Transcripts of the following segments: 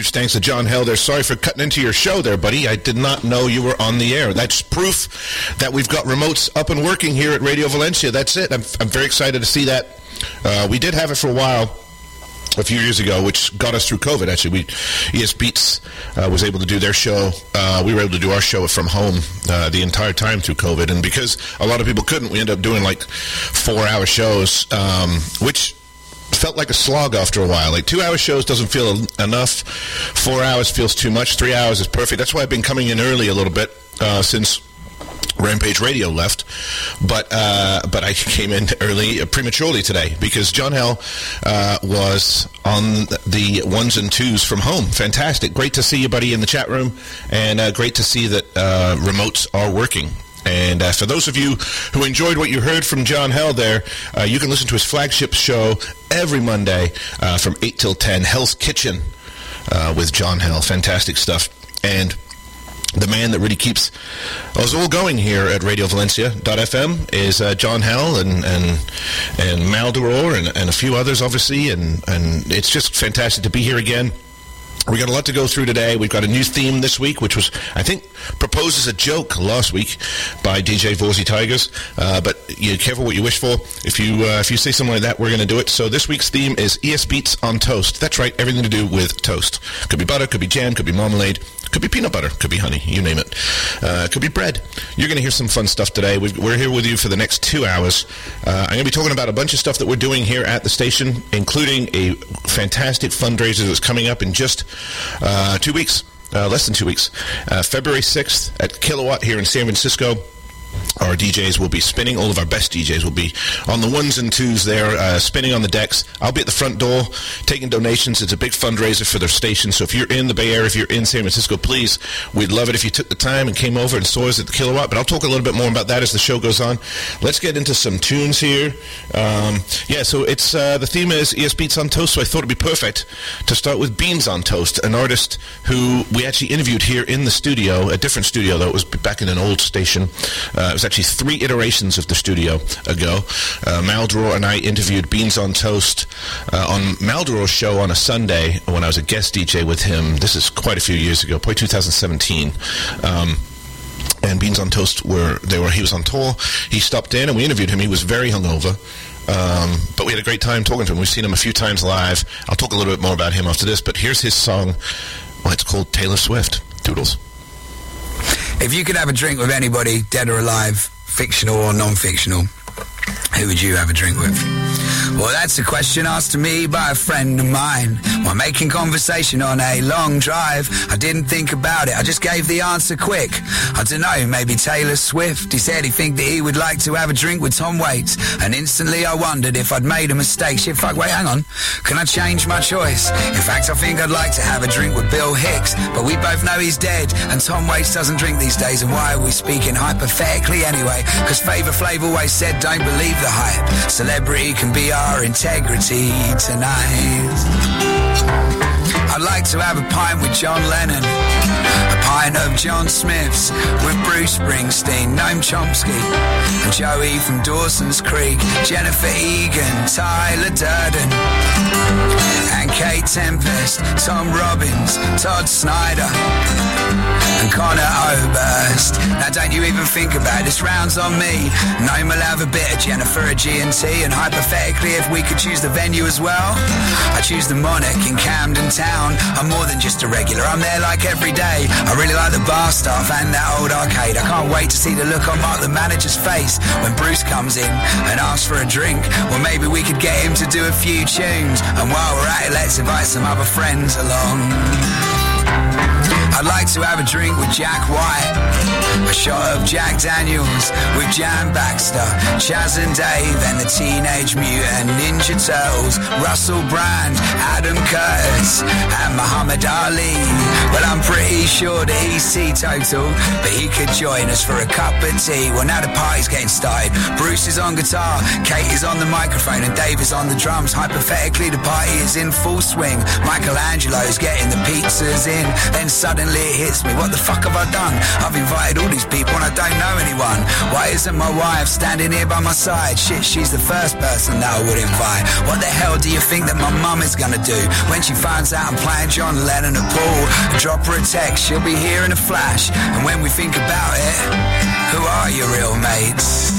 Huge thanks to John Hell there. Sorry for cutting into your show there, buddy. I did not know you were on the air. That's proof that we've got remotes up and working here at Radio Valencia. That's it. I'm very excited to see that. We did have it for a while, a few years ago, which got us through COVID, actually. ES Beats was able to do their show. We were able to do our show from home the entire time through COVID. And because a lot of people couldn't, we ended up doing like 4-hour shows, which felt like a slog after a while. Like 2-hour shows doesn't feel enough. 4 hours feels too much. 3 hours is perfect. That's why I've been coming in early a little bit since Rampage Radio left, but I came in early, prematurely today, because John Hell was on the ones and twos from home. Fantastic. Great to see you, buddy, in the chat room, and great to see that remotes are working. And for those of you who enjoyed what you heard from John Hell there, you can listen to his flagship show every Monday from 8 till 10, Hell's Kitchen with John Hell. Fantastic stuff. And the man that really keeps us all going here at RadioValencia.fm is John Hell and Maldoror and a few others, obviously, and it's just fantastic to be here again. We got a lot to go through today. We've got a new theme this week, which was, I think, proposed as a joke last week by DJ Vorzy Tigers. But you careful what you wish for. If you say something like that, we're going to do it. So this week's theme is ES Beats on toast. That's right, everything to do with toast. Could be butter, could be jam, could be marmalade, could be peanut butter, could be honey, you name it. Could be bread. You're going to hear some fun stuff today. We're here with you for the next 2 hours. I'm going to be talking about a bunch of stuff that we're doing here at the station, including a fantastic fundraiser that's coming up in just 2 weeks, less than 2 weeks. February 6th at Kilowatt here in San Francisco. Our DJs will be spinning. All of our best DJs will be on the ones and twos there, spinning on the decks. I'll be at the front door taking donations. It's a big fundraiser for their station. So if you're in the Bay Area, if you're in San Francisco, please, we'd love it if you took the time and came over and saw us at the Kilowatt. But I'll talk a little bit more about that as the show goes on. Let's get into some tunes here. So it's the theme is ES Beats on Toast, so I thought it'd be perfect to start with Beans on Toast, an artist who we actually interviewed here in the studio, a different studio, though. It was back in an old station. It was actually 3 iterations of the studio ago. Maldoror and I interviewed Beans on Toast on Maldoror's show on a Sunday when I was a guest DJ with him. This is quite a few years ago, probably 2017. And Beans on Toast he was on tour. He stopped in and we interviewed him. He was very hungover. But we had a great time talking to him. We've seen him a few times live. I'll talk a little bit more about him after this, but here's his song. Well, it's called Taylor Swift. Doodles. If you could have a drink with anybody, dead or alive, fictional or non-fictional, who would you have a drink with? Well, that's a question asked to me by a friend of mine while making conversation on a long drive. I didn't think about it, I just gave the answer quick. I don't know, maybe Taylor Swift. He said he'd think that he would like to have a drink with Tom Waits, and instantly I wondered if I'd made a mistake. Shit, fuck, wait, hang on. Can I change my choice? In fact, I think I'd like to have a drink with Bill Hicks, but we both know he's dead, and Tom Waits doesn't drink these days, and why are we speaking hypothetically anyway? Because Flavor Flav always said, don't believe the hype. Celebrity can be our integrity tonight. I'd like to have a pint with John Lennon, a pint of John Smith's with Bruce Springsteen, Noam Chomsky, and Joey from Dawson's Creek, Jennifer Egan, Tyler Durden, and Kate Tempest, Tom Robbins, Todd Snyder, and Connor Oberst. Now don't you even think about it, this round's on me. Noam will have a bit of Jennifer at G&T, and hypothetically if we could choose the venue as well, I choose the Monarch in Camden Town. I'm more than just a regular, I'm there like every day. I really like the bar staff and that old arcade. I can't wait to see the look on Mark the manager's face when Bruce comes in and asks for a drink. Well, maybe we could get him to do a few tunes, and while we're at it, let's invite some other friends along. I'd like to have a drink with Jack White, a shot of Jack Daniels with Jan Baxter, Chaz and Dave and the Teenage Mutant Ninja Turtles, Russell Brand, Adam Curtis and Muhammad Ali. Well, I'm pretty sure that he's teetotal, but he could join us for a cup of tea. Well, now the party's getting started. Bruce is on guitar, Kate is on the microphone, and Dave is on the drums. Hypothetically, the party is in full swing. Michelangelo's getting the pizzas in, then suddenly suddenly it hits me, what the fuck have I done? I've invited all these people and I don't know anyone. Why isn't my wife standing here by my side? Shit, she's the first person that I would invite. What the hell do you think that my mum is gonna do when she finds out I'm playing John Lennon at Paul? Drop her a text, she'll be here in a flash. And when we think about it, who are your real mates?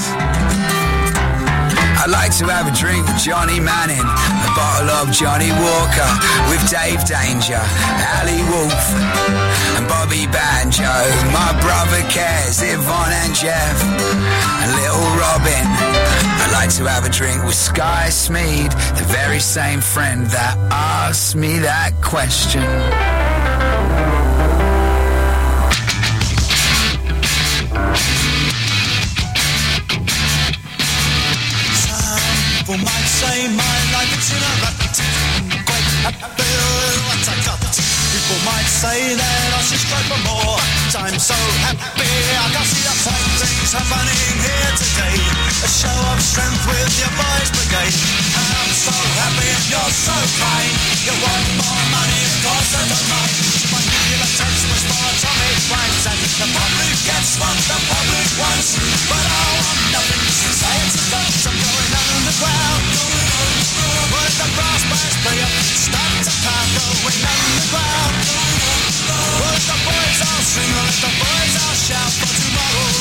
I'd like to have a drink with Johnny Manning, a bottle of Johnny Walker, with Dave Danger, Ali Wolf, and Bobby Banjo, my brother Kez, Yvonne and Jeff, and little Robin. I'd like to have a drink with Sky Smead, the very same friend that asked me that question. People might say my life is in a rut. Quite happy with what I got. People might say that I should strive for more. But I'm so happy I can see the fine things happening here today. A show of strength with your boys brigade. And I'm so happy and you're so kind. You want more money, of course I don't mind. My new text was for atomic rhymes. And the public gets what the public wants. But I want nothing to say it's about. I'm going underground. With the brass bands play up, start to pound, going underground. With the boys all sing, let the boys all shout for tomorrow.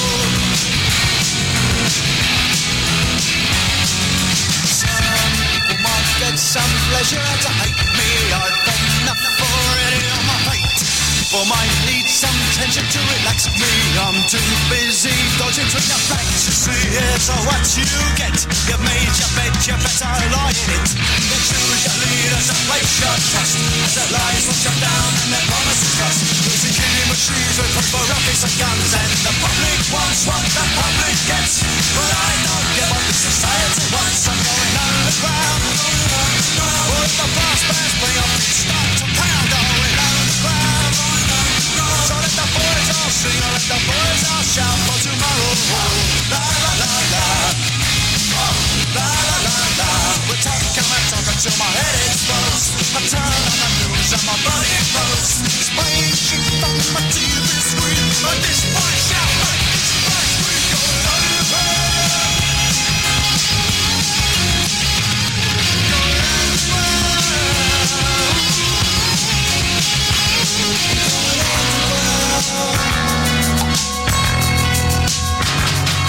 Some people might get some pleasure out to hate me. I've got enough already on my plate. People might need some tension to relax me. I'm too busy dodging through the facts. You see, here's what you get. You've made your bed, you better lie in it. You choose your leaders and place your trust. As their lies will shut down and their promises rust. Losing killing machines with paper rockets and guns. And the public wants what the public gets. But I don't get what the society wants. I'm going underground. With the brass bands play up, start to pound. Going underground. So let the boys all sing, let the boys all shout for tomorrow. La la la la, oh, la la la la. We're talking till my head explodes. I turn on the news and my body explodes. Spraying shit from my TV screen. But this boy shout like this boy scream. Going underground. Going underground.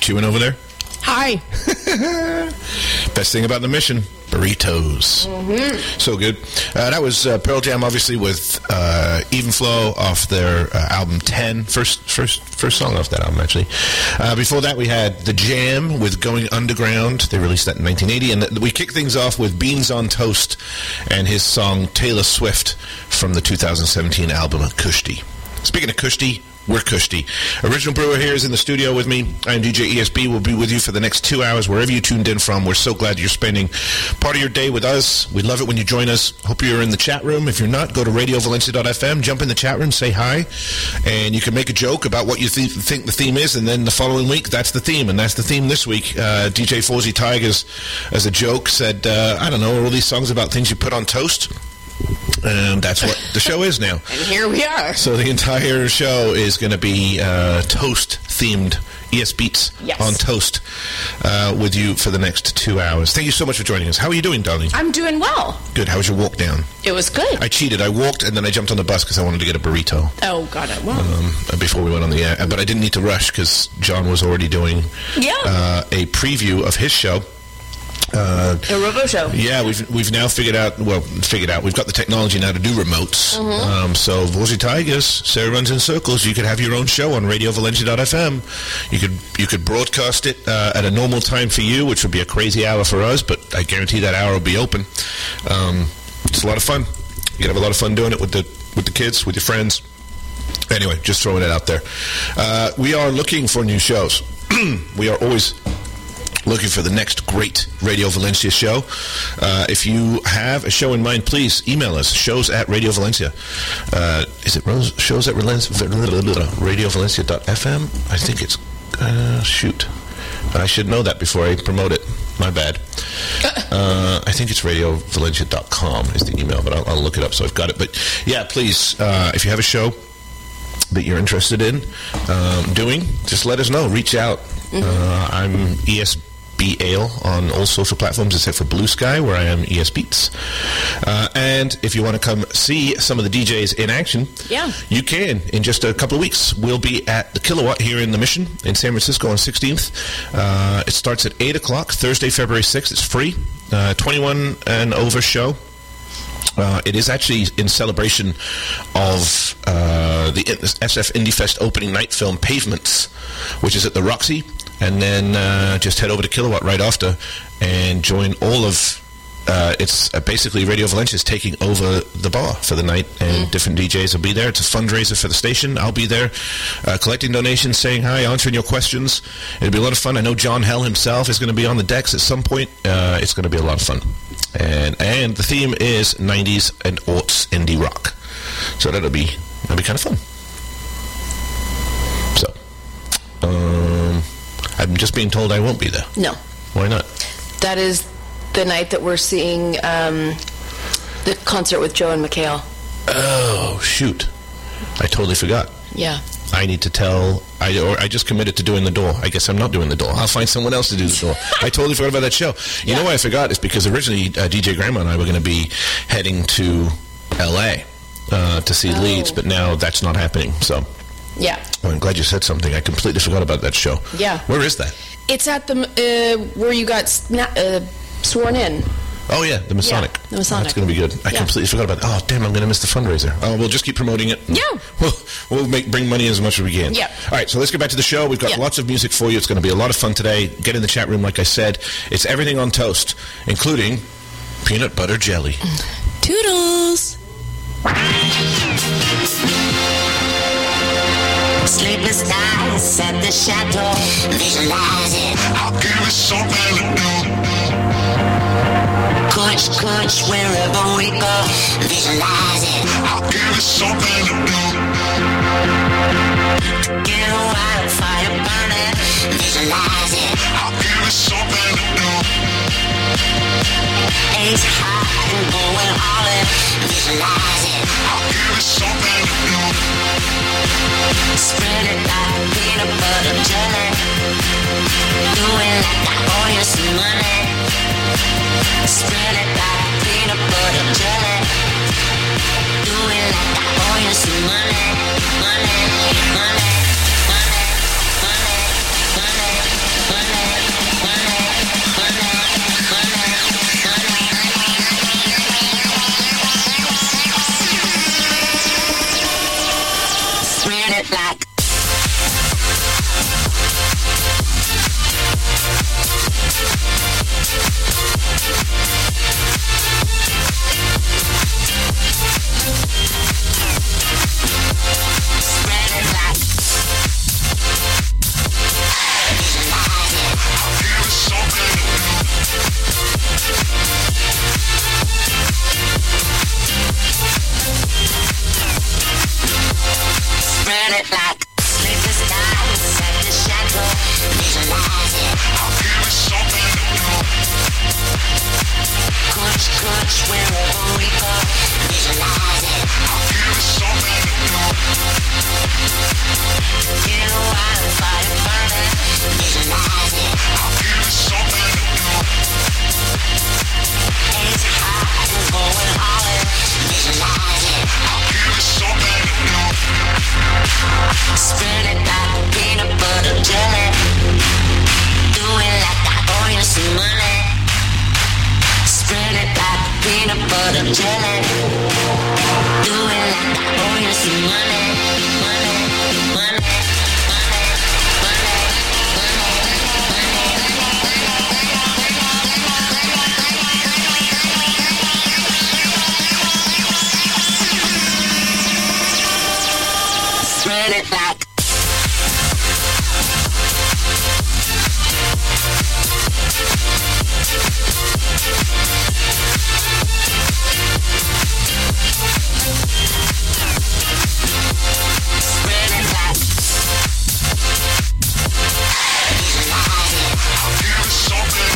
chewing over there? Hi. Best thing about the mission, burritos. So good. That was Pearl Jam, obviously, with Even Flow off their album 10. First song off that album, actually. Before that, we had The Jam with Going Underground. They released that in 1980. And we kicked things off with Beans on Toast and his song Taylor Swift from the 2017 album Kushti. Speaking of Kushti, we're Kushti. Original Brewer here is in the studio with me. I'm DJ ESB. We'll be with you for the next 2 hours, wherever you tuned in from. We're so glad you're spending part of your day with us. We love it when you join us. Hope you're in the chat room. If you're not, go to radiovalencia.fm, jump in the chat room, say hi, and you can make a joke about what you think the theme is, and then the following week, that's the theme, and that's the theme this week. DJ Forzy Tigers, as a joke, said, I don't know, are all these songs about things you put on toast? And that's what the show is now. And here we are. So the entire show is going to be toast-themed ES Beats on toast with you for the next 2 hours. Thank you so much for joining us. How are you doing, darling? I'm doing well. Good. How was your walk down? It was good. I cheated. I walked, and then I jumped on the bus because I wanted to get a burrito. Oh, got it. Well. Before we went on the air. But I didn't need to rush because John was already doing a preview of his show. A Robo Show. Yeah, we've now figured out. We've got the technology now to do remotes. So Forzy Tigers, Sarah Runs in Circles. You could have your own show on radiovalencia.fm. You could broadcast it at a normal time for you, which would be a crazy hour for us, but I guarantee that hour will be open. It's a lot of fun. You can have a lot of fun doing it with the kids, with your friends. Anyway, just throwing it out there. We are looking for new shows. We are always looking for the next great Radio Valencia show. If you have a show in mind, please email us, shows@radiovalencia. Is it radiovalencia.fm? I think it's, shoot. I should know that before I promote it. My bad. I think it's radiovalencia.com is the email, but I'll look it up so I've got it. But yeah, please, if you have a show that you're interested in doing, just let us know. Reach out. I'm ESB Ale on all social platforms except for Blue Sky, where I am ES Beats. And if you want to come see some of the DJs in action, you can. In just a couple of weeks, we'll be at the Kilowatt here in the Mission in San Francisco on 16th. It starts at 8 o'clock, Thursday, February 6th. It's free. 21 and over show. It is actually in celebration of the SF Indie Fest opening night film Pavements, which is at the Roxy. And then just head over to Kilowatt right after and join all of... it's basically Radio Valencia is taking over the bar for the night, and different DJs will be there. It's a fundraiser for the station. I'll be there collecting donations, saying hi, answering your questions. It'll be a lot of fun. I know John Hell himself is going to be on the decks at some point. It's going to be a lot of fun. And the theme is 90s and aughts indie rock. So that'll be kind of fun. So, I'm just being told I won't be there. No. Why not? That is the night that we're seeing the concert with Joe and Mikhail. Oh, shoot. I totally forgot. Yeah. I need to tell... I just committed to doing the door. I guess I'm not doing the door. I'll find someone else to do the door. I totally forgot about that show. You know why I forgot? It's because originally DJ Grandma and I were going to be heading to L.A. To see Leeds, but now that's not happening, so... Yeah. Well, I'm glad you said something. I completely forgot about that show. Yeah. Where is that? It's at the... where you got sworn in. Oh, yeah, the Masonic. Yeah, the Masonic. That's going to be good. I completely forgot about that. Oh, damn, I'm going to miss the fundraiser. Oh, we'll just keep promoting it. Yeah. We'll bring money as much as we can. Yeah. All right, so let's get back to the show. We've got lots of music for you. It's going to be a lot of fun today. Get in the chat room, like I said. It's everything on toast, including peanut butter jelly. Toodles. Sleepless nights at the chateau, visualize it. I'll give it something to do. Coach, wherever we go, visualize it. I'll give it something to do. Get a wildfire burning, visualize it. I'll give it something to do. Ace high and going all in, visualize it. I'll give it something to do. Spread it like peanut butter jelly. Do it like I owe you some money. Spread it like peanut butter jelly. Do it like I owe you some money. Money, money, money, money, money. it like. Spread it like. Visualize it. Here is something Spread it like. Sleepless nights set the shadow. Visualize it. Here is something Kuch, wherever we go. Visualize it. Here is something In a wildfire burning. Visualize it. Here is something It's hot and going hard. Visualize it. Here is something Spread it like peanut butter jelly. Do it like I owe you some money. Spread it like peanut butter jelly. Do it like I owe you some money. Money, money, money, money, Spread it like. Spread it like. Visualize it. Here is something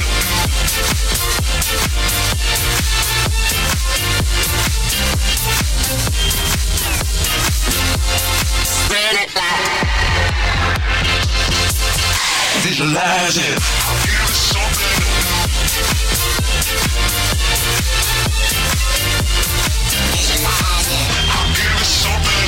Spread it like. Visualize it. Here is something Visualize it. Here is something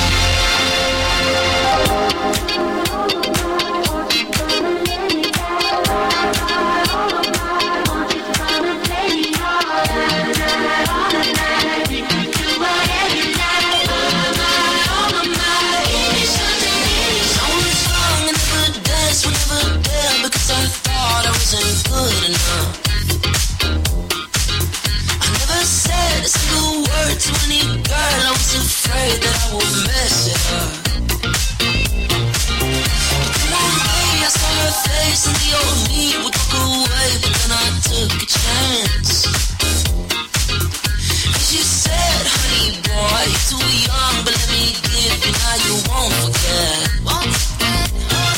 Because I thought I wasn't good enough. I never said a single word to any girl. I was afraid that I would mess it up. But then one day I saw her face and the old me would walk away. But then I took a chance. And she said, honey boy, you're too young, but let me give you, now you won't forget. Won't forget.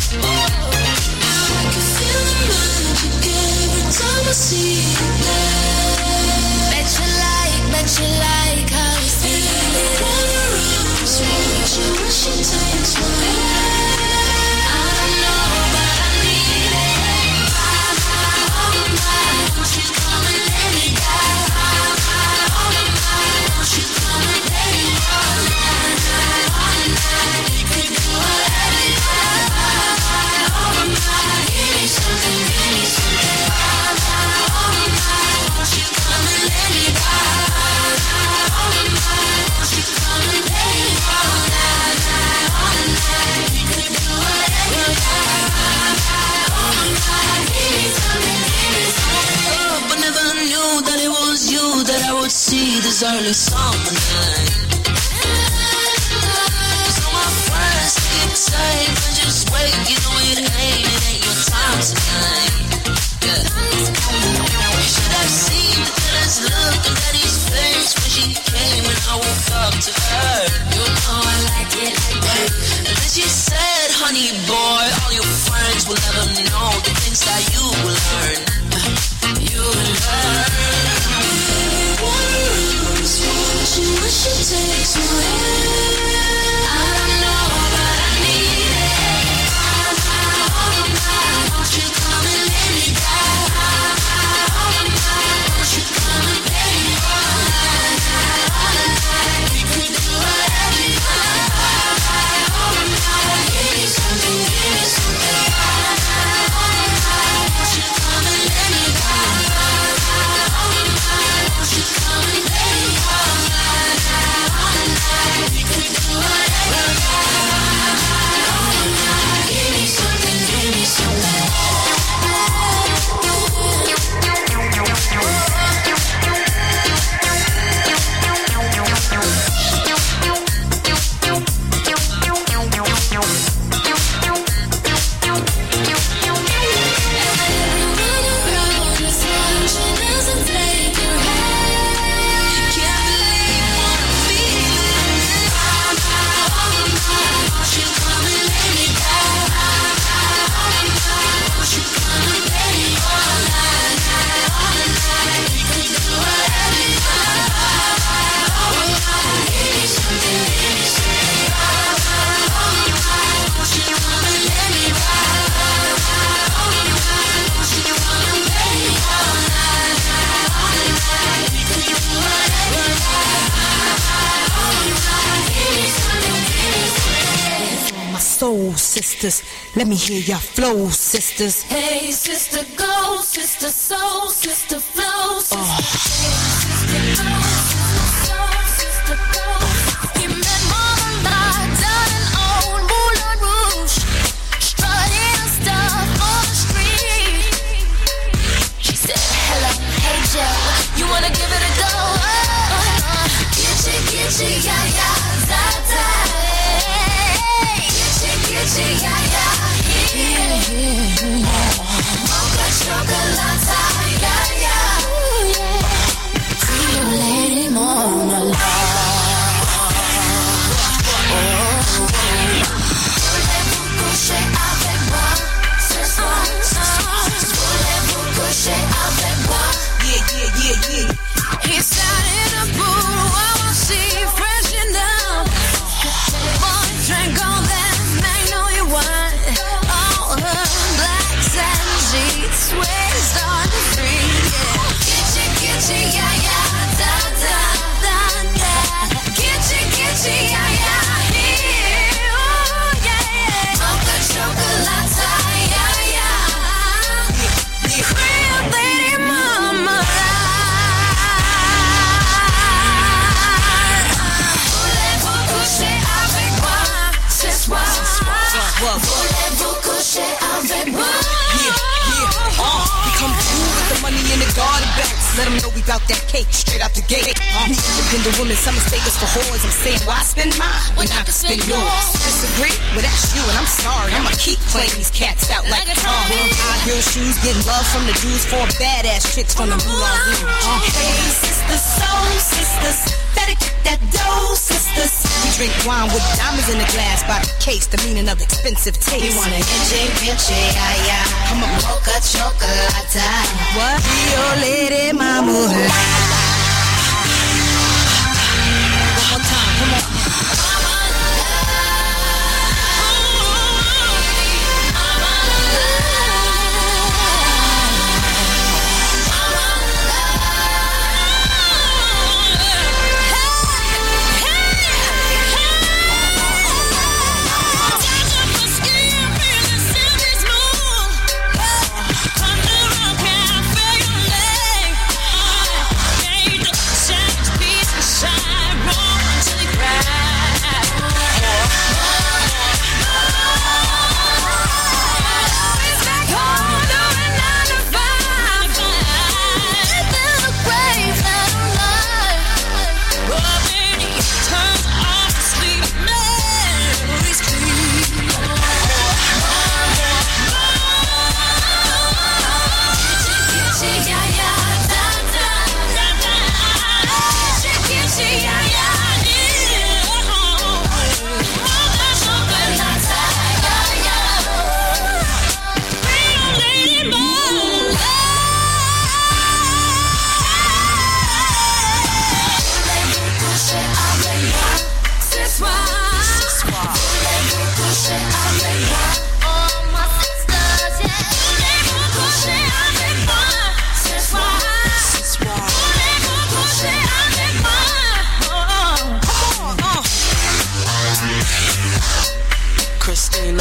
I can feel the magic every time I see you there. Bet you like how you feel it. On the roof, so when she takes my hand. I don't know, but I need it. Oh my, won't you come and let me down? Oh my, won't you come and let me all night, all night. We could do whatever you want. Oh my, give me something, give me something. Oh my, won't you come and let me down? Oh my, won't you come and let me all night, all night. We could do whatever you want. Oh my, give me something, give me something. Oh, but never knew that it was you that I would see this early summer night. 'Cause all my friends keep saying, "Man, just wait, you know it ain't your time tonight." Yeah. You should have seen the jealous look on Daddy's face when she came and I woke up to her. You know I like it like that. And then she said, honey boy, all your friends will never know the things that you will learn. You will learn. When she takes my hand, I don't know, but I need it. Oh my, won't you come and sisters. Let me hear your flow, sisters. Hey, sister, go, sister, soul, sister, flow, sister. Oh. Hey, sister, go, sister, soul, sister, go. We met Mama down in old Moulin Rouge, strutting stuff on the street. She said, hello, hey, Joe, you wanna give it a go? Get ya, yeah, za-za. Get ya, yeah, yeah. Mocha chocolate, yeah, yeah. Creole lady, Mona Voulez-vous coucher avec moi ce soir? Voulez-vous coucher avec moi? Yeah. He sat in a pool while she freshened up. Boy drank all that magnolia wine. All her black satin sheets waist on the free. Get you, yeah, da da da da. Get you, yeah, yeah, oh yeah. Mocha chocolate, yeah. Creole lady, mama. Voulez-vous coucher avec moi? Yeah. We come through with the money in the garden bags. Let them know we bout that cake straight out the gate. Independent women, some mistake us for whores. I'm saying, why spend mine when I can spend yours? Disagree? Well, that's you, and I'm sorry. I'ma keep playing these cats out like a car. High heel shoes, getting love from the Jews. 4 badass chicks from the Moulin Rouge. Hey, sisters, soul sisters, better get that dough, sisters. We drink wine with diamonds in the glass by the case, the meaning of expensive taste. We wanna get you, yeah. I'm a mocha chocolate. What? Rio lady, mama. One more time, come on. Christina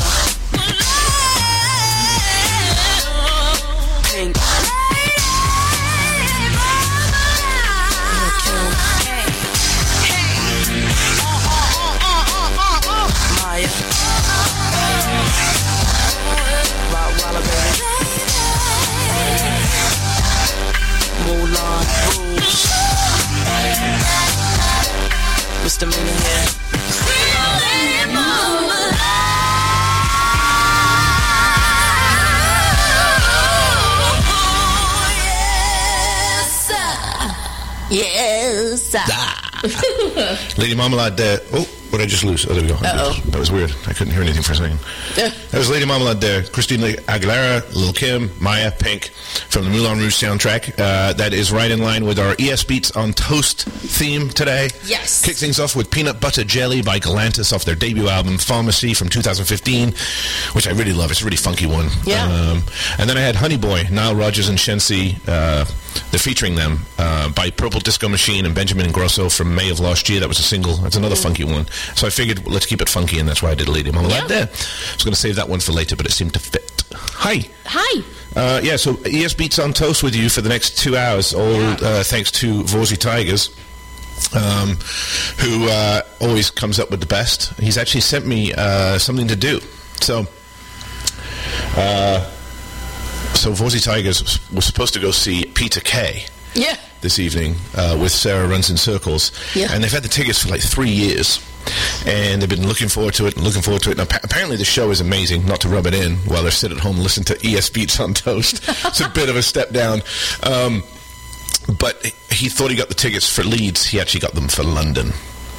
Pink Maya Rottweiler baby Moulin Rouge Mr. Millionaire Yes. Lady Marmalade. Oh, what did I just lose? Oh, there we go. That was weird. I couldn't hear anything for a second. That was Lady Marmalade there. Christina Aguilera, Lil Kim, Maya, Pink from the Moulin Rouge soundtrack. That is right in line with our ES Beats on Toast theme today. Yes. Kick things off with Peanut Butter Jelly by Galantis off their debut album Pharmacy from 2015, which I really love. It's a really funky one. Yeah. And then I had Honey Boy, Nile Rodgers and Shensi. They're featuring them by Purple Disco Machine and Benjamin Ingrosso from May of last year. That was a single. That's another funky one. So I figured, let's keep it funky, and that's why I did Lady Marmalade there. I was going to save that one for later, but it seemed to fit. Hi. Hi. So ES Beats on Toast with you for the next 2 hours, all thanks to Vorzy Tigers, who always comes up with the best. He's actually sent me something to do. So Vorzy Tigers was supposed to go see Peter Kay this evening with Sarah Runs in Circles. Yeah. And they've had the tickets for like 3 years. And they've been looking forward to it. And apparently the show is amazing, not to rub it in while they sit at home and listen to ES Beats on Toast. It's a bit of a step down. But he thought he got the tickets for Leeds. He actually got them for London.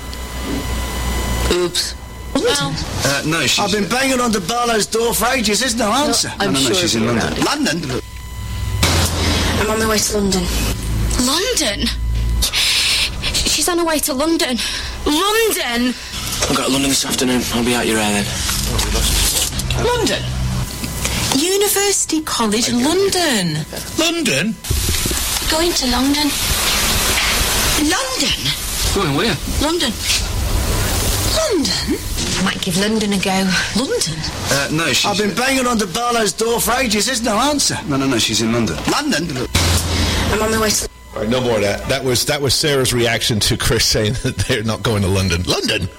Oops. Well, no, I've been banging on the Barlow's door for ages. There's no answer. I'm sure she's in London. London? I'm on my way to London. London? She's on her way to London. London? I've got London this afternoon. I'll be out your hair then. London? University College London. London? Going to London. London? Going where? London. London? I might give London a go. London? No, she's... I've been banging on the Barlow's door for ages. There's no answer. No, she's in London. London? I'm on my way to... All right, no more of that. That was Sarah's reaction to Chris saying that they're not going to London. London?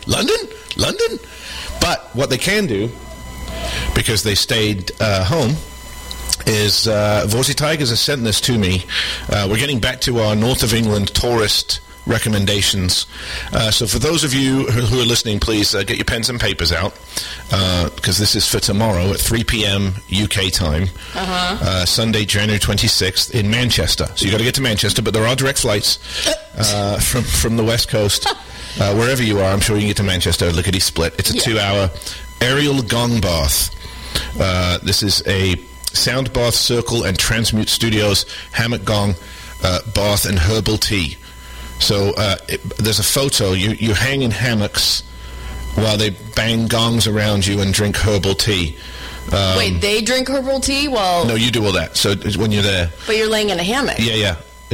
But what they can do, because they stayed home, is Vorzy Tigers has sent this to me. We're getting back to our North of England tourist recommendations. So for those of you who are listening, please get your pens and papers out, because this is for tomorrow at 3 p.m. UK time, Sunday, January 26th in Manchester. So you got to get to Manchester, but there are direct flights from the West Coast. Wherever you are, I'm sure you can get to Manchester, lickety split. It's a 2-hour aerial gong bath. This is a sound bath, circle, and transmute studios, hammock gong, bath, and herbal tea. So there's a photo. You hang in hammocks while they bang gongs around you and drink herbal tea. Wait, they drink herbal tea while... No, you do all that. So when you're there... But you're laying in a hammock. Yeah.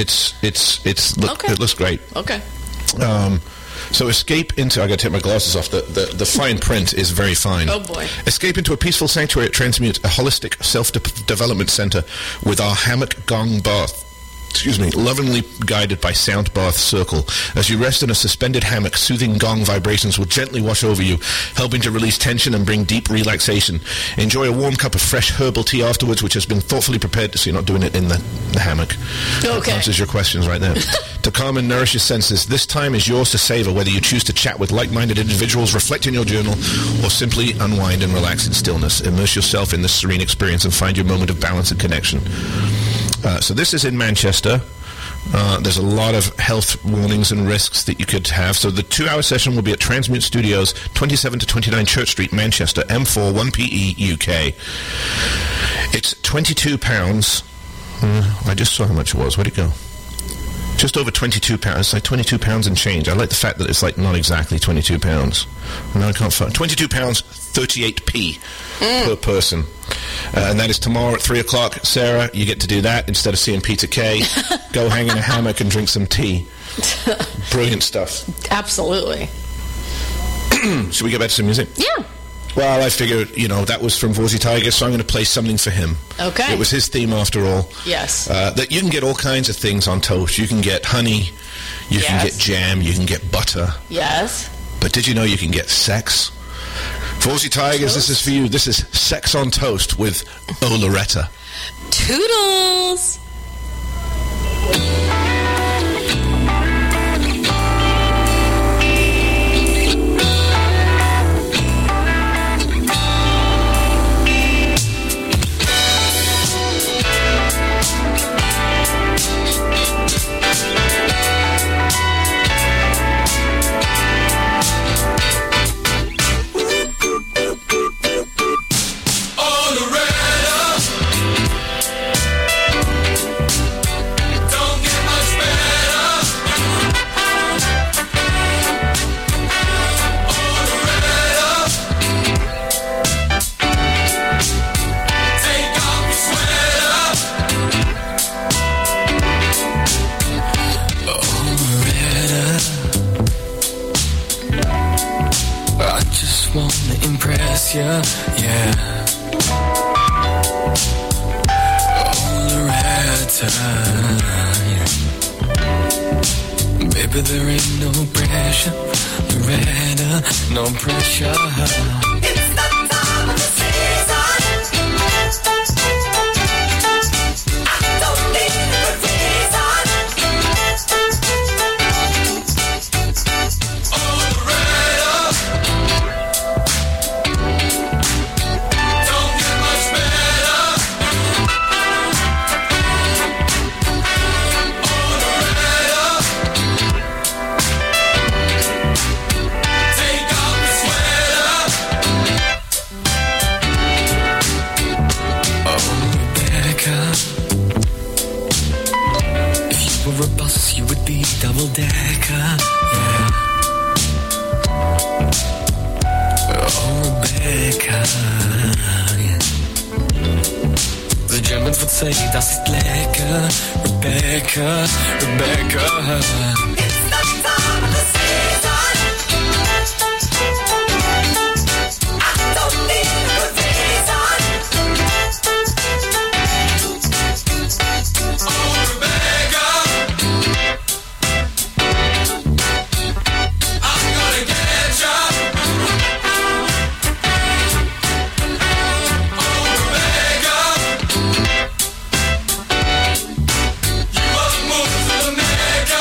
It looks great. Okay. So escape into... I got to take my glasses off. The fine print is very fine. Oh, boy. Escape into a peaceful sanctuary at Transmute, a holistic self-development center with our hammock gong bath. Lovingly guided by Sound Bath Circle. As you rest in a suspended hammock, soothing gong vibrations will gently wash over you, helping to release tension and bring deep relaxation. Enjoy a warm cup of fresh herbal tea afterwards, which has been thoughtfully prepared, so you're not doing it in the hammock. Okay. That answers your questions right there. To calm and nourish your senses, this time is yours to savor, whether you choose to chat with like-minded individuals, reflect in your journal, or simply unwind and relax in stillness. Immerse yourself in this serene experience and find your moment of balance and connection. So this is in Manchester. There's a lot of health warnings and risks that you could have. So the 2-hour session will be at Transmute Studios, 27 to 29 Church Street, Manchester, M4 1PE, UK. It's £22. I just saw how much it was. Where'd it go? Just over £22. It's like £22 and change. I like the fact that it's like not exactly £22. No, I can't find £22, 38p per person. And that is tomorrow at 3 o'clock. Sarah, you get to do that instead of seeing Peter Kay. Go hang in a hammock and drink some tea. Brilliant stuff. Absolutely. Should we get back to some music? Yeah. Well, I figured, that was from Vorzy Tigers, so I'm going to play something for him. Okay. It was his theme after all. Yes. That you can get all kinds of things on toast. You can get honey, you can get jam, you can get butter. Yes. But did you know you can get sex? Vorzy Tigers, this is for you. This is Sex on Toast with O Loretta. Toodles! Oh, Loretta. Valencia, yeah. Loretta, yeah. Baby, there ain't no pressure, Loretta, no pressure. It's the time of the season. I don't need a good reason. Oh, Loretta, don't get much better. Oh, Loretta, take off the sweater. Oh, Rebecca, if you were a bus, you would be double-decker, yeah. Oh, Rebecca, yeah. The Germans would say, das ist lecker, Rebecca, Rebecca. It's the time of the season. I don't need a good reason. Oh, Rebecca, I'm gonna get ya. Oh, Rebecca, you must move to the Mecca.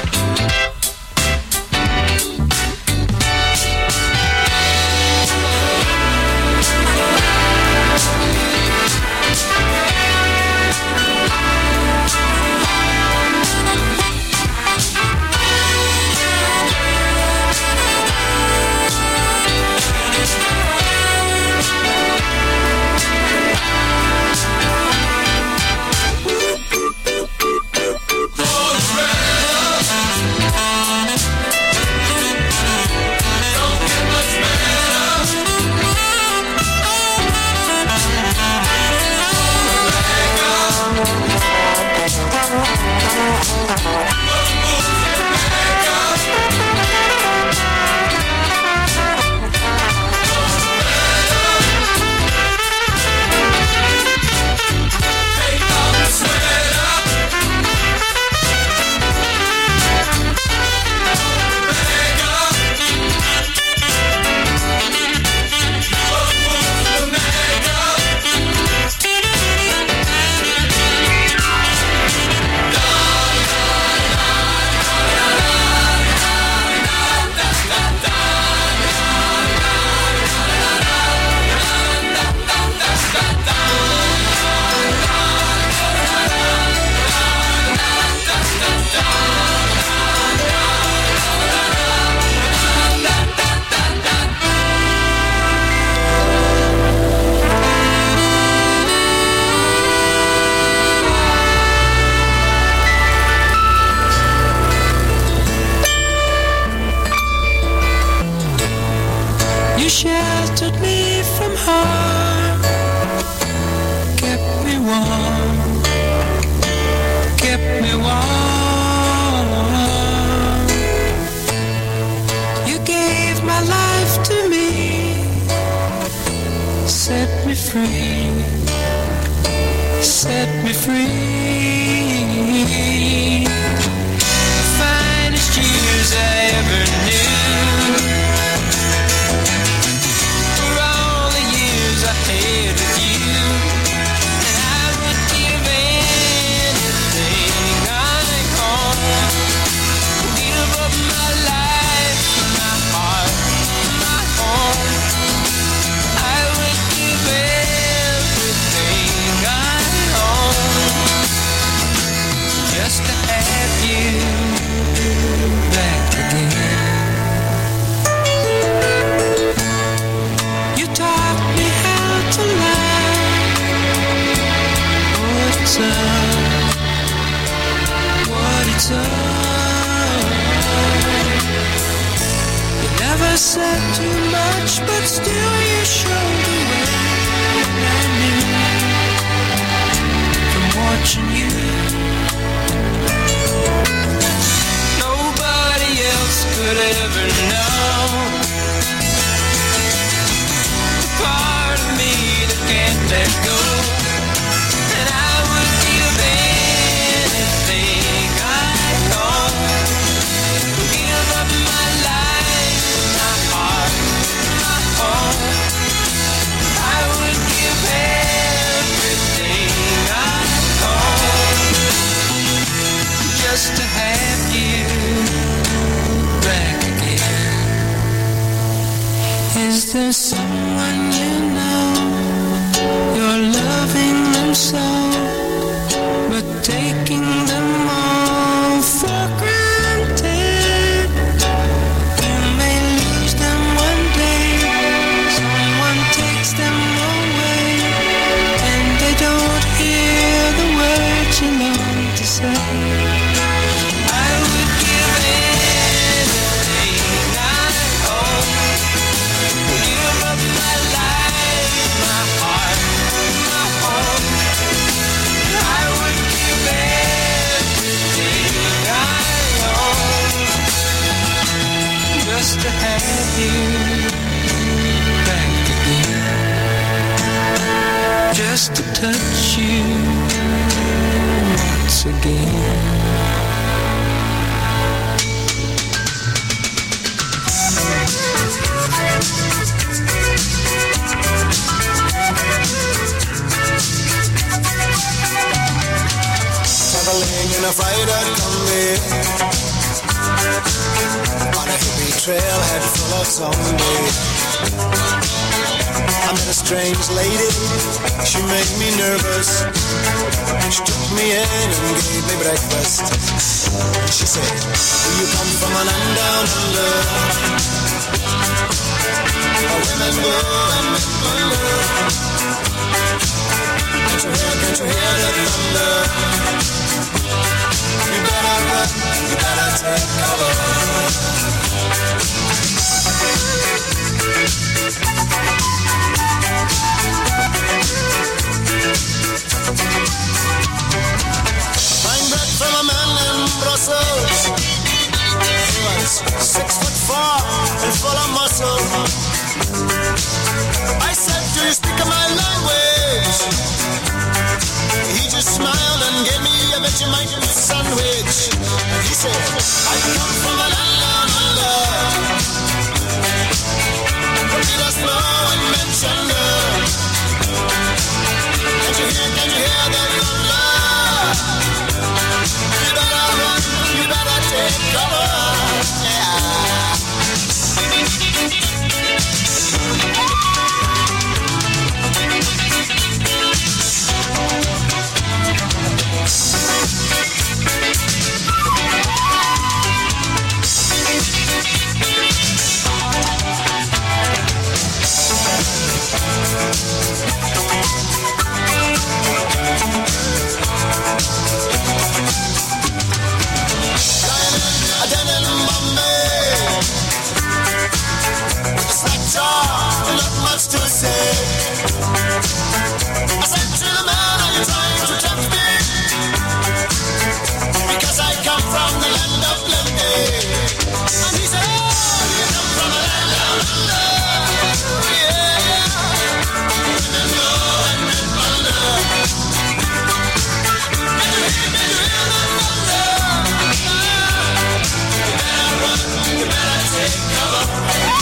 You sheltered me from harm, kept me warm, kept me warm. You gave my life to me, set me free, set me free. The finest years I ever knew. I had with you, and I would give anything I own. Give up my life, my heart, my home. I would give everything I own just to have you back again. You taught me to laugh. What it's what it's You never said too much, but still you showed the way. I knew from watching you. Nobody else could ever know the in a Friday combi on a hippie trailhead full of zombies. I met a strange lady, she made me nervous. She took me in and gave me breakfast. She said, do you come from a land down under? Women go and men wonder. Can't you hear the thunder? You better run, you better take cover. Buying bread from a man in Brussels. He was 6'4" and full of muscle. I said, do you speak my language? He just smiled and gave me a Vegemite sandwich. And he said, I come from a land down under. He doesn't know and mention her. Can you hear the thunder? You better run, you better take cover. Yeah. Not much to say. I said to the man, are you trying to tempt me? Because I come from the land of plenty. And he said, oh, you come from a land down under. Yeah. Women go and men wonder. Can you hear the thunder? You better run, you better take cover.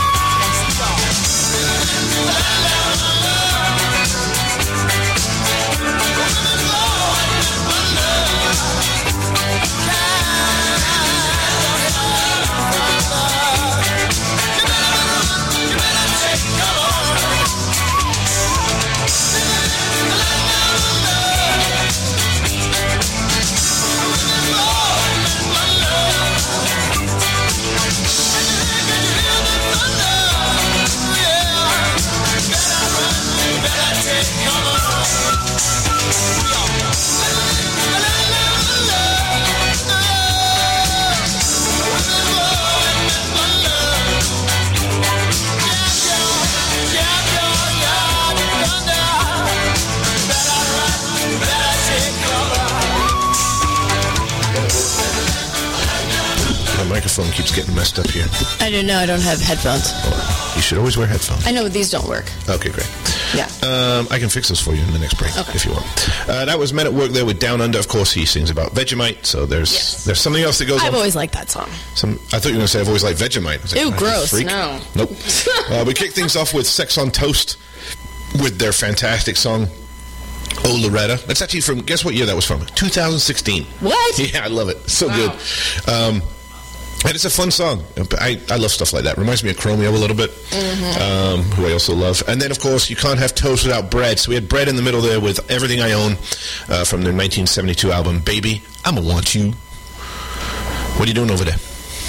Microphone keeps getting messed up here. I don't know. I don't have headphones. Oh, you should always wear headphones. I know these don't work. Okay, great. Yeah. I can fix this for you in the next break if you want. That was Men at Work there with Down Under. Of course, he sings about Vegemite, so there's something else that goes on. I've always liked that song. I thought you were going to say I've always liked Vegemite. Ew, gross. Freak. No. Nope. We kick things off with Sex on Toast with their fantastic song, Oh, Loretta. That's actually from, guess what year that was from? 2016. What? Yeah, I love it. So good. And it's a fun song. I love stuff like that. Reminds me of Chromeo a little bit, who I also love. And then, of course, you can't have toast without bread. So we had bread in the middle there with Everything I Own from their 1972 album, Baby, I'ma Want You. What are you doing over there?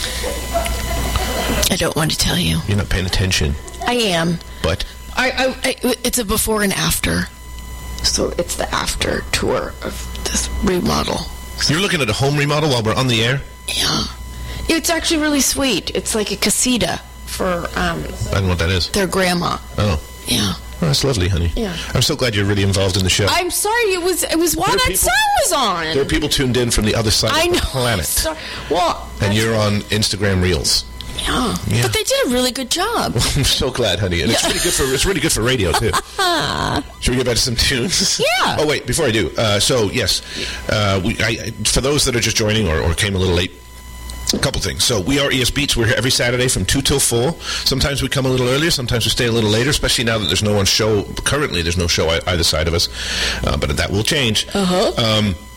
I don't want to tell you. You're not paying attention. I am. But? It's a before and after. So it's the after tour of this remodel. You're looking at a home remodel while we're on the air? Yeah. It's actually really sweet. It's like a casita for I don't know what that is. Their grandma. Oh. Yeah. Oh, that's lovely, honey. Yeah. I'm so glad you're really involved in the show. I'm sorry, it was while that song was on. There are people tuned in from the other side of the planet. And you're on Instagram Reels. Yeah. But they did a really good job. Well, I'm so glad, honey. And it's really good for radio too. Should we get back to some tunes? Yeah. Oh wait, before I do, so yes, for those that are just joining or came a little late, a couple things. So we are ES Beats. We're here every Saturday from 2 till 4. Sometimes we come a little earlier. Sometimes we stay a little later, especially now that there's no one show. Currently, there's no show either side of us. But that will change.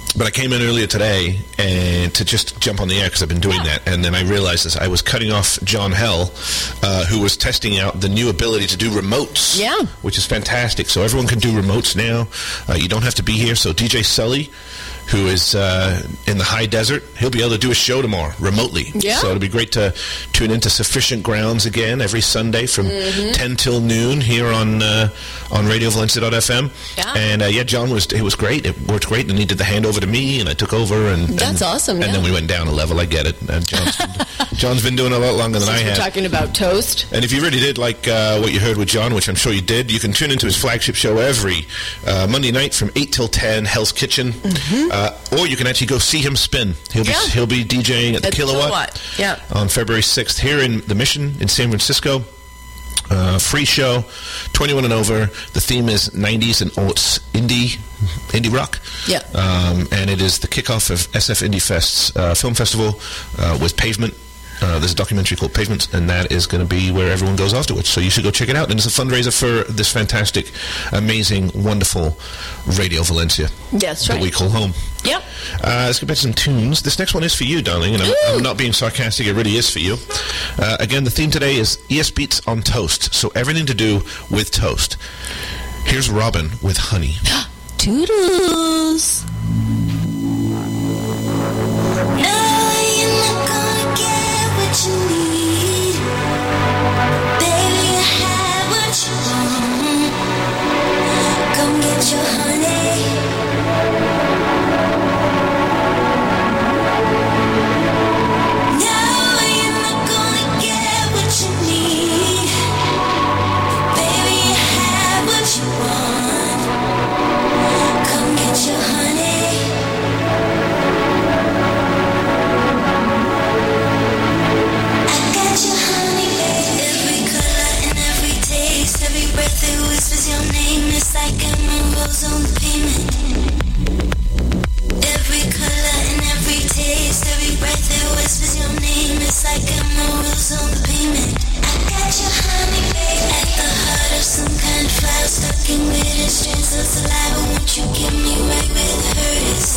But I came in earlier today and to just jump on the air because I've been doing that, and then I realized as I was cutting off John Hell, who was testing out the new ability to do remotes, which is fantastic. So everyone can do remotes now. You don't have to be here. So DJ Sully, who is in the high desert, he'll be able to do a show tomorrow remotely. Yeah. So it'll be great to tune into Sufficient Grounds again every Sunday from 10 till noon here on RadioValencia.fm. Yeah. And John was great. It worked great, and he did the handover to me, and I took over. And that's awesome. And then we went down a level. I get it. And John's been doing it a lot longer than I have. We're talking about Toast. And if you really did like what you heard with John, which I'm sure you did, you can tune into his flagship show every Monday night from 8 till 10, Hell's Kitchen. Or you can actually go see him spin. He'll be DJing at the Kilowatt on February 6th here in the Mission in San Francisco. Free show, 21 and over. The theme is 90s and aughts indie rock. Yeah. And it is the kickoff of SF Indie Fest's film festival with Pavement. There's a documentary called Pavement, and that is going to be where everyone goes afterwards. So you should go check it out. And it's a fundraiser for this fantastic, amazing, wonderful Radio Valencia. Yes, right. That we call home. Yep. Let's get back to some tunes. This next one is for you, darling, and I'm not being sarcastic. It really is for you. Again, the theme today is ES Beats on Toast, so everything to do with toast. Here's Robin with Honey. Toodles. What you need, baby, you have what you want. Come get your honey. No, you're not gonna get what you need, baby, you have what you want. Come get your honey. Your name is like emeralds on the pavement. Every color and every taste, every breath that whispers your name is like emeralds on the pavement. I got your honey, babe, at the heart of some kind of flower, stuck in glitter strands of saliva. Won't you give me right where the hurt is?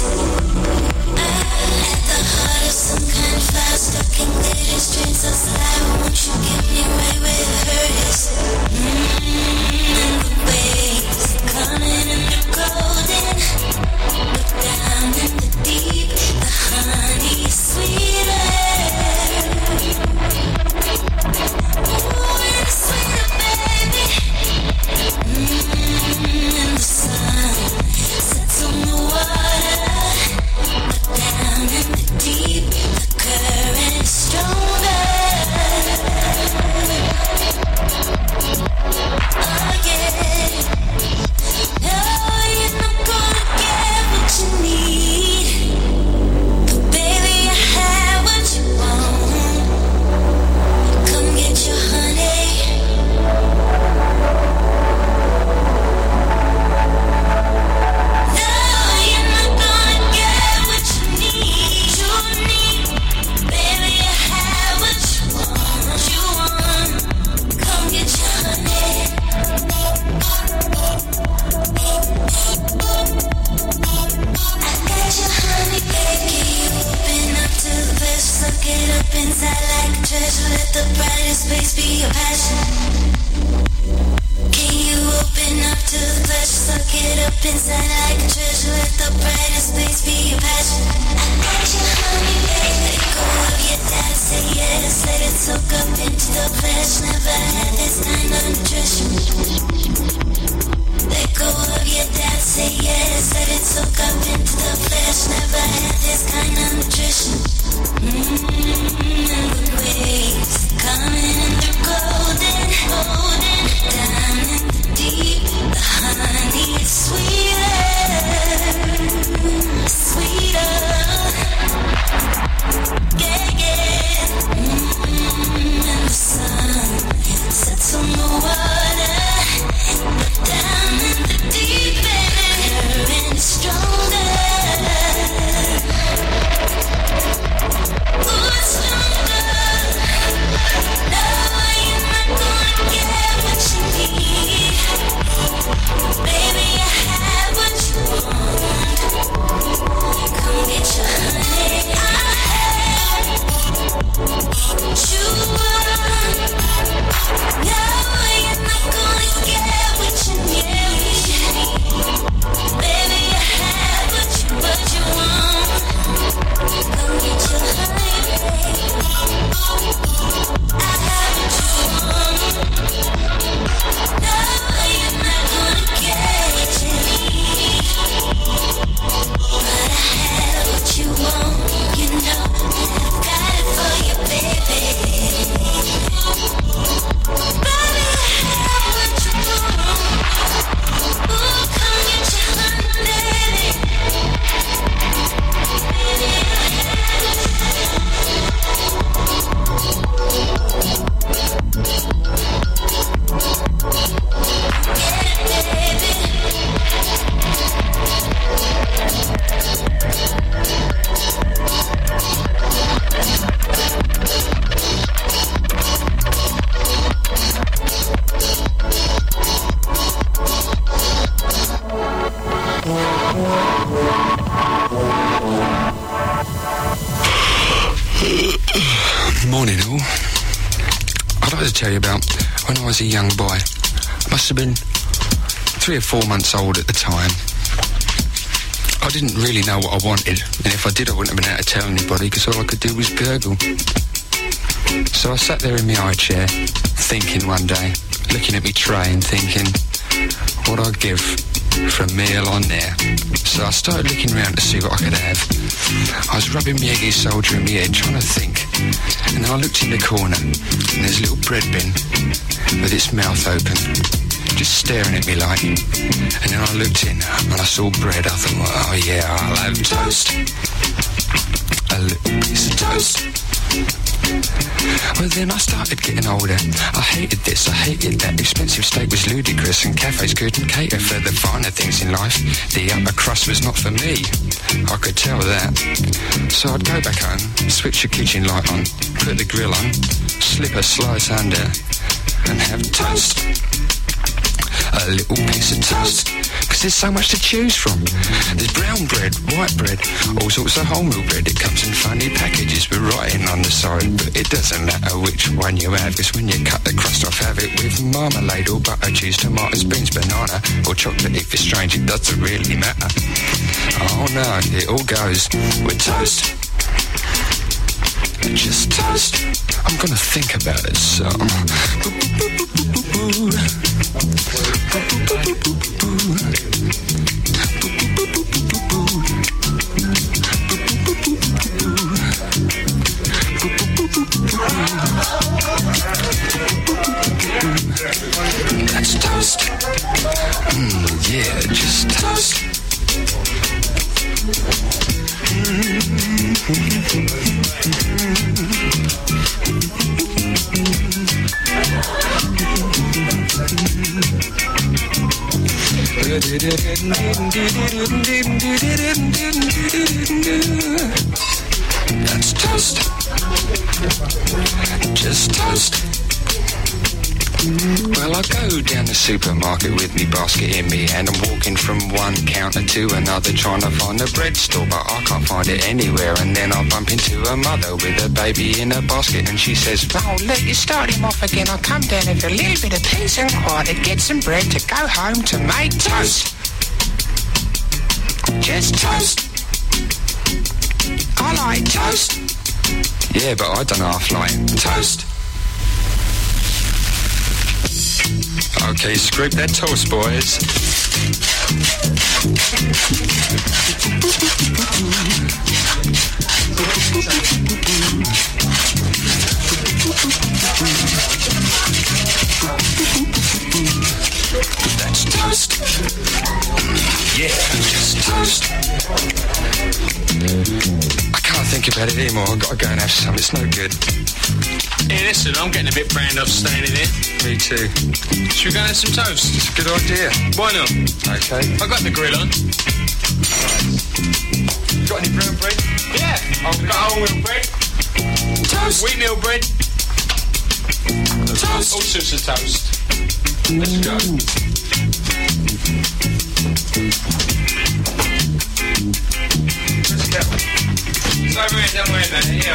At the heart of some kind of flower, stuck in glitter strands of saliva. Won't you give me right where the hurt is? Waves coming in the golden, look down in the deep, the honey is sweeter. Ooh, it's sweeter, baby. And the sun sets on the water, look down in the deep, the current is stronger. Coming in the golden to tell you about when I was a young boy. I must have been 3 or 4 months old at the time. I didn't really know what I wanted, and if I did, I wouldn't have been able to tell anybody, because all I could do was gurgle. So I sat there in my high chair, thinking one day, looking at me tray and thinking what I'd give for a meal on there. So I started looking around to see what I could have. I was rubbing my eggy soldier in my head, trying to think, and then I looked in the corner, and there's a little bread bin with its mouth open, just staring at me like. And then I looked in and I saw bread. I thought, oh yeah, I'll have toast. A little piece of toast. Well, then I started getting older. I hated this, I hated that. Expensive steak was ludicrous, and cafes couldn't cater for the finer things in life. The upper crust was not for me, I could tell that. So I'd go back home, switch the kitchen light on, put the grill on, slip a slice under, and have toast. A little piece of toast, because there's so much to choose from. There's brown bread, white bread, all sorts of wholemeal bread. It comes in funny packages with writing on the side, but it doesn't matter which one you have, because when you cut the crust off, have it with marmalade or butter, cheese, tomatoes, beans, banana, or chocolate if it's strange, it doesn't really matter. Oh no, it all goes with toast. Just toast. I'm gonna think about it some. That's toast. Yeah, just toast. That's toast. Just toast. Well, I go down the supermarket with me basket in me hand. I'm walking from one counter to another, trying to find a bread store, but I can't find it anywhere. And then I bump into a mother with a baby in a basket, and she says, "Oh, look, you start him off again. I'll come down with a little bit of peace and quiet to get some bread to go home to make toast. Just toast. I like toast." Yeah, but I don't half like toast. Okay, scrape that toast, boys. That's toast. Yeah, just toast. I can't think about it anymore. I've got to go and have some. It's no good. Hey, listen, I'm getting a bit brand off standing here. Me too. Should we go and have some toast? It's a good idea. Why not? Okay. I've got the grill on. Right. Got any brown bread? Yeah, I've got wholemeal bread. Toast. Wheatmeal bread. Toast. All sorts of toast. Let's go. Let's go. It's over here somewhere then, here.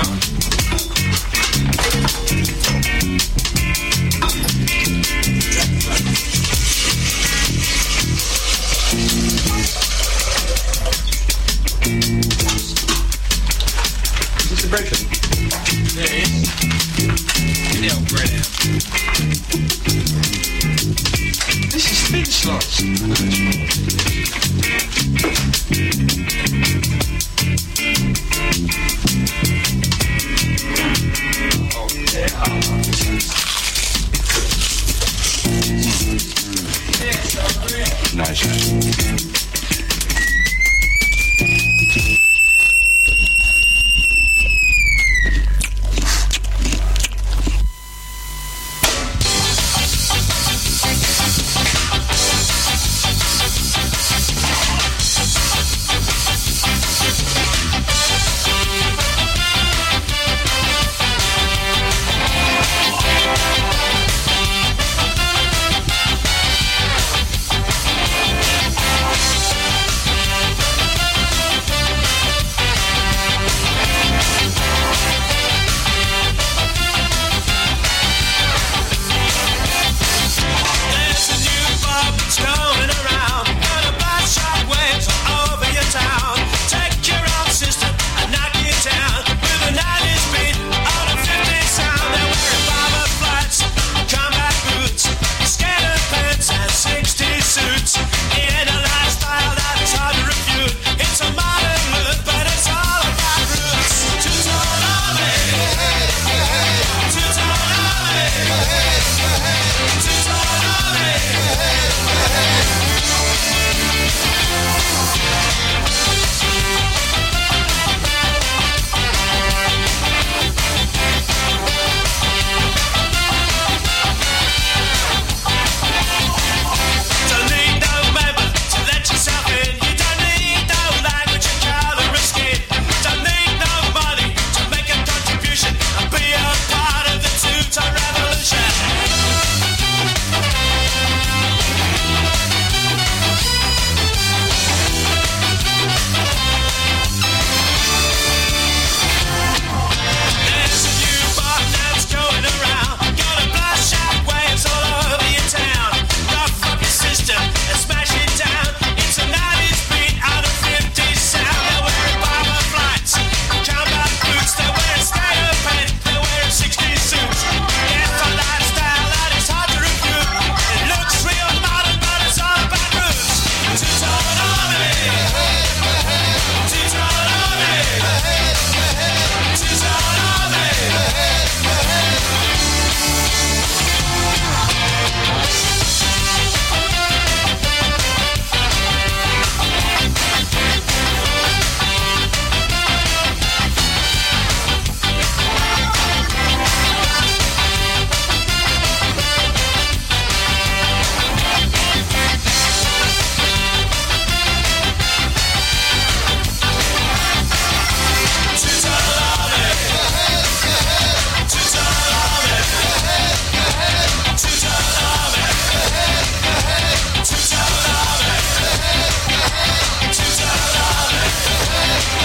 Is this the bread thing? There it is. Get the old bread out. This is thin sliced.